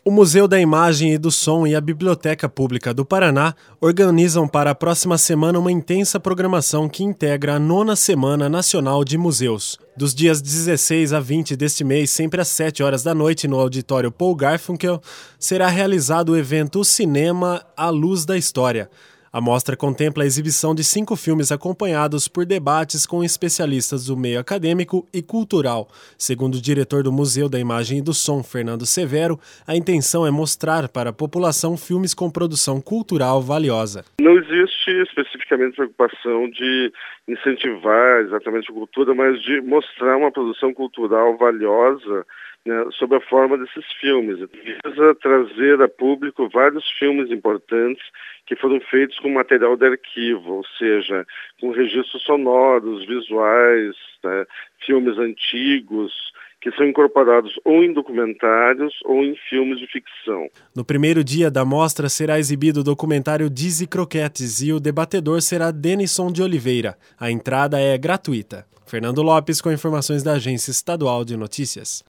O Museu da Imagem e do Som e a Biblioteca Pública do Paraná organizam para a próxima semana uma intensa programação que integra a 9ª Semana Nacional de Museus. Dos dias 16 a 20 deste mês, sempre às 7 horas da noite, no auditório Paul Garfunkel, será realizado o evento O Cinema à Luz da História. A mostra contempla a exibição de 5 filmes acompanhados por debates com especialistas do meio acadêmico e cultural. Segundo o diretor do Museu da Imagem e do Som, Fernando Severo, a intenção é mostrar para a população filmes com produção cultural valiosa. Não existe especificamente preocupação de incentivar exatamente a cultura, mas de mostrar uma produção cultural valiosa, né, sob a forma desses filmes. Visa trazer a público vários filmes importantes que foram feitos com material de arquivo, ou seja, com registros sonoros, visuais, né, filmes antigos, que são incorporados ou em documentários ou em filmes de ficção. No primeiro dia da mostra será exibido o documentário Dizzy Croquettes e o debatedor será Denison de Oliveira. A entrada é gratuita. Fernando Lopes com informações da Agência Estadual de Notícias.